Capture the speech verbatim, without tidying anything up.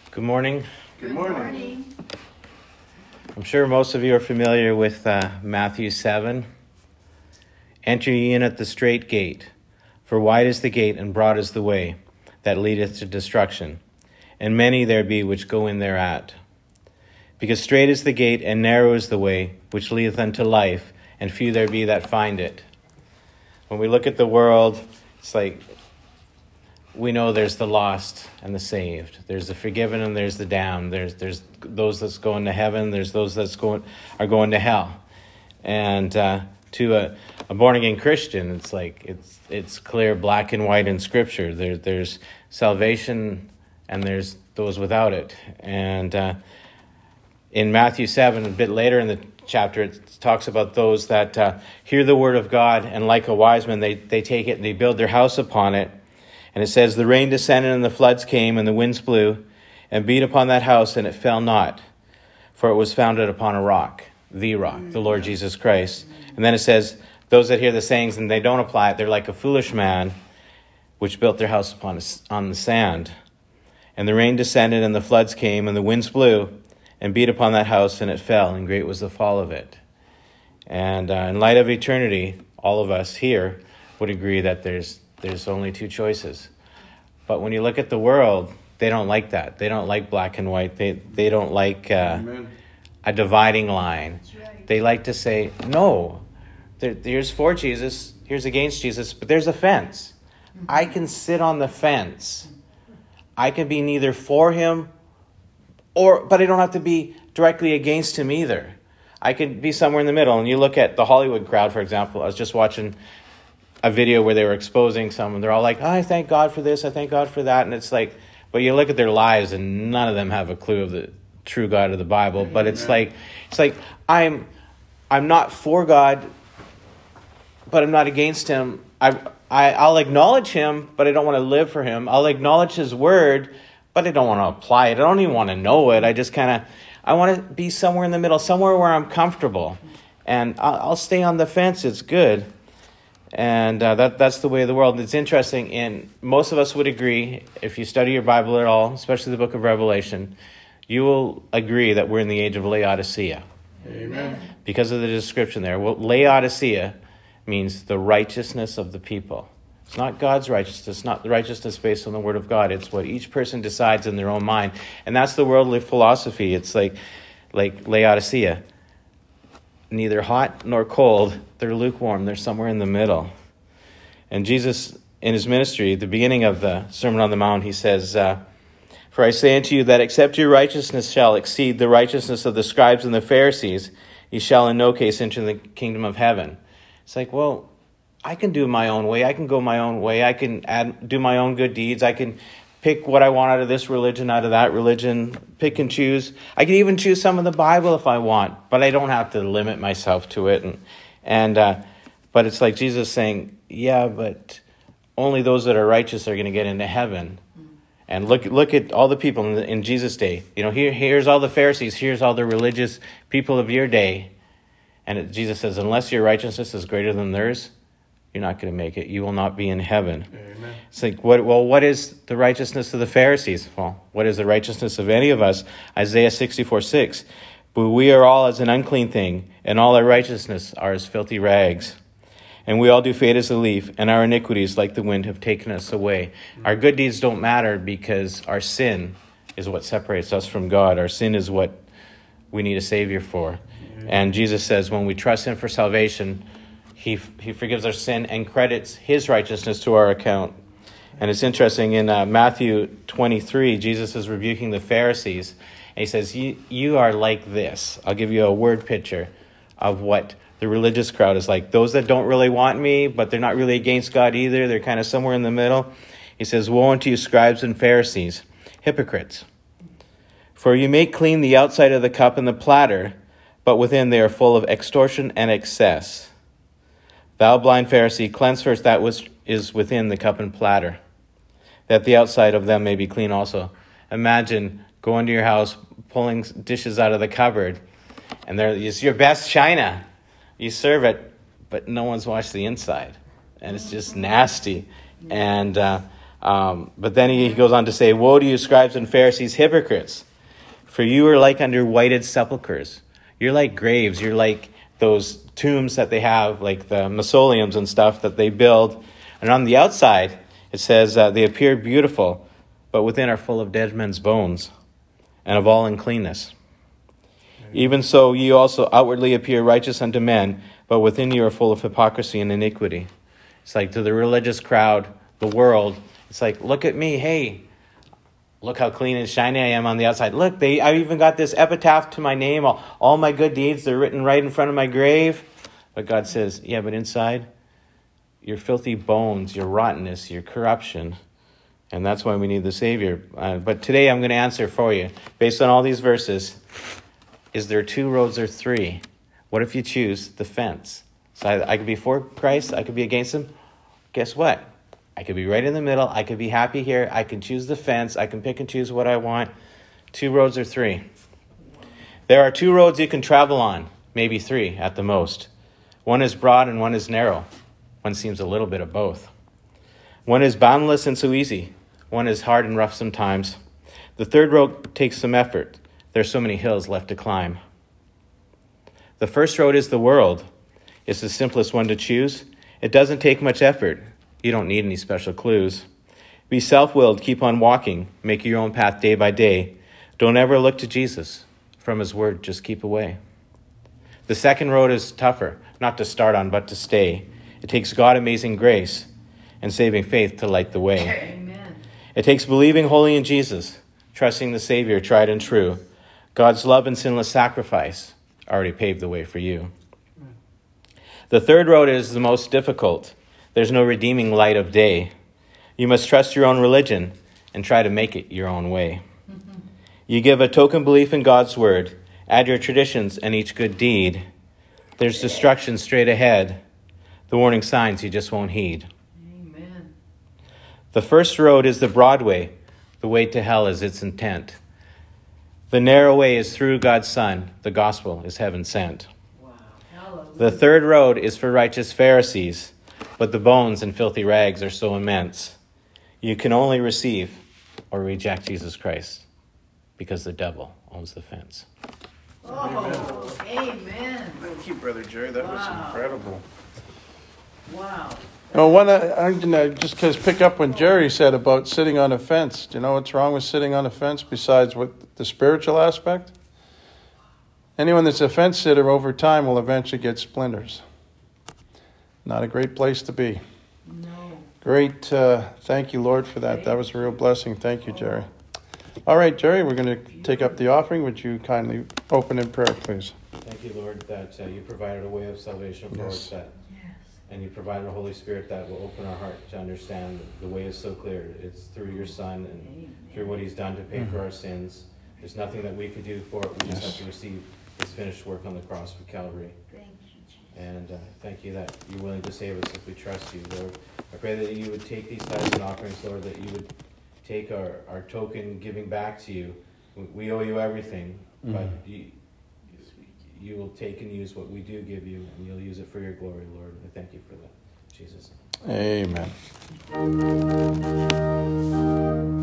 Good morning. Good morning. I'm sure most of you are familiar with uh, Matthew seven. Enter ye in at the strait gate, for wide is the gate and broad is the way that leadeth to destruction, and many there be which go in thereat. Because strait is the gate and narrow is the way which leadeth unto life, and few there be that find it. When we look at the world, it's like we know there's the lost and the saved. There's the forgiven and there's the damned. There's there's those that's going to heaven. There's those that's going are going to hell. And uh, to a, a born again Christian, it's like it's it's clear, black and white in Scripture. There there's salvation and there's those without it. And uh, in Matthew seven, a bit later in the chapter, it talks about those that uh, hear the word of God and like a wise man, they they take it and they build their house upon it. And it says, the rain descended and the floods came and the winds blew and beat upon that house and it fell not, for it was founded upon a rock, the rock, the Lord Jesus Christ. And then it says, those that hear the sayings and they don't apply it, they're like a foolish man which built their house upon on the sand. And the rain descended and the floods came and the winds blew and beat upon that house and it fell, and great was the fall of it. And uh, in light of eternity, all of us here would agree that there's There's only two choices. But when you look at the world, they don't like that. They don't like black and white. They they don't like uh, a dividing line. Right. They like to say, no, there, here's for Jesus, here's against Jesus, but there's a fence. I can sit on the fence. I can be neither for him, or but I don't have to be directly against him either. I could be somewhere in the middle. And you look at the Hollywood crowd, for example. I was just watching a video where they were exposing someone. They're all like, oh, I thank God for this, I thank God for that. And it's like, but you look at their lives and none of them have a clue of the true God of the Bible. But it's like, it's like, I'm I'm not for God, but I'm not against him. I, I, I'll acknowledge him, but I don't want to live for him. I'll acknowledge his word, but I don't want to apply it. I don't even want to know it. I just kind of, I want to be somewhere in the middle, somewhere where I'm comfortable. And I'll, I'll stay on the fence. It's good. And uh, that that's the way of the world. It's interesting, and most of us would agree, if you study your Bible at all, especially the book of Revelation, you will agree that we're in the age of Laodicea. Amen. Because of the description there. Well, Laodicea means the righteousness of the people. It's not God's righteousness, it's not the righteousness based on the word of God. It's what each person decides in their own mind. And that's the worldly philosophy. It's like like Laodicea. Neither hot nor cold. They're lukewarm. They're somewhere in the middle. And Jesus, in his ministry, at the beginning of the Sermon on the Mount, he says, uh, for I say unto you that except your righteousness shall exceed the righteousness of the scribes and the Pharisees, ye shall in no case enter the kingdom of heaven. It's like, well, I can do my own way. I can go my own way. I can add, do my own good deeds. I can pick what I want out of this religion, out of that religion, pick and choose. I can even choose some of the Bible if I want, but I don't have to limit myself to it. And, and uh, but it's like Jesus saying, yeah, but only those that are righteous are going to get into heaven. And look look at all the people in, the, in Jesus' day. You know, here here's all the Pharisees. Here's all the religious people of your day. And it, Jesus says, unless your righteousness is greater than theirs, you're not going to make it. You will not be in heaven. Amen. It's like, what? Well, what is the righteousness of the Pharisees? Well, what is the righteousness of any of us? Isaiah sixty-four six. But we are all as an unclean thing, and all our righteousness are as filthy rags. And we all do fade as a leaf, and our iniquities, like the wind, have taken us away. Our good deeds don't matter because our sin is what separates us from God. Our sin is what we need a Savior for. And Jesus says when we trust him for salvation, He he forgives our sin and credits his righteousness to our account. And it's interesting, in uh, Matthew twenty-three, Jesus is rebuking the Pharisees. And he says, you, you are like this. I'll give you a word picture of what the religious crowd is like. Those that don't really want me, but they're not really against God either. They're kind of somewhere in the middle. He says, woe unto you, scribes and Pharisees, hypocrites. For you make clean the outside of the cup and the platter, but within they are full of extortion and excess. Thou blind Pharisee, cleanse first that which is within the cup and platter, that the outside of them may be clean also. Imagine going to your house, pulling dishes out of the cupboard, and there is your best china. You serve it, but no one's washed the inside, and it's just nasty. And uh, Um, but then he, he goes on to say, woe to you, scribes and Pharisees, hypocrites, for you are like unto whited sepulchres. You're like graves. You're like those tombs that they have, like the mausoleums and stuff that they build. And on the outside, it says uh, they appear beautiful, but within are full of dead men's bones and of all uncleanness. Even so, ye also outwardly appear righteous unto men, but within you are full of hypocrisy and iniquity. It's like to the religious crowd, the world, it's like, look at me, hey, look how clean and shiny I am on the outside. Look, they, I even got this epitaph to my name. All, all my good deeds, they're written right in front of my grave. But God says, yeah, but inside, your filthy bones, your rottenness, your corruption. And that's why we need the Savior. Uh, but today I'm going to answer for you, based on all these verses, is there two roads or three? What if you choose the fence? So I, I could be for Christ, I could be against him. Guess what? I could be right in the middle. I could be happy here. I can choose the fence. I can pick and choose what I want. Two roads or three. There are two roads you can travel on, maybe three at the most. One is broad and one is narrow. One seems a little bit of both. One is boundless and so easy. One is hard and rough sometimes. The third road takes some effort. There's so many hills left to climb. The first road is the world. It's the simplest one to choose. It doesn't take much effort. You don't need any special clues. Be self-willed, keep on walking, make your own path day by day. Don't ever look to Jesus. From his word, just keep away. The second road is tougher, not to start on, but to stay. It takes God amazing grace and saving faith to light the way. Amen. It takes believing wholly in Jesus, trusting the Savior tried and true. God's love and sinless sacrifice already paved the way for you. The third road is the most difficult. There's no redeeming light of day. You must trust your own religion and try to make it your own way. Mm-hmm. You give a token belief in God's word, add your traditions and each good deed. There's destruction straight ahead. The warning signs you just won't heed. Amen. The first road is the broad way. The way to hell is its intent. The narrow way is through God's Son. The gospel is heaven sent. Wow. Hallelujah. The third road is for righteous Pharisees, but the bones and filthy rags are so immense. You can only receive or reject Jesus Christ because the devil owns the fence. Oh, amen. Thank you, Brother Jerry. That Wow. was incredible. Wow. Oh, one, uh, I'm gonna just because pick up when Jerry said about sitting on a fence. Do you know what's wrong with sitting on a fence besides what the spiritual aspect? Anyone that's a fence sitter over time will eventually get splinters. Not a great place to be. No. Great. Uh, thank you, Lord, for that. That was a real blessing. Thank you, Jerry. All right, Jerry, we're going to take up the offering. Would you kindly open in prayer, please? Thank you, Lord, that uh, you provided a way of salvation for Yes. us, that, Yes. and you provided a Holy Spirit that will open our heart to understand the way is so clear. It's through your Son and Amen. through what he's done to pay Mm-hmm. for our sins. There's nothing that we could do for it. We just Yes. have to receive his finished work on the cross of Calvary. Thank you, Jesus. And uh, thank you that you're willing to save us if we trust you, Lord. I pray that you would take these tithes and offerings, Lord, that you would take our, our token giving back to you. We, we owe you everything, but Mhm. you, you will take and use what we do give you, and you'll use it for your glory, Lord. I thank you for that, Jesus. Amen.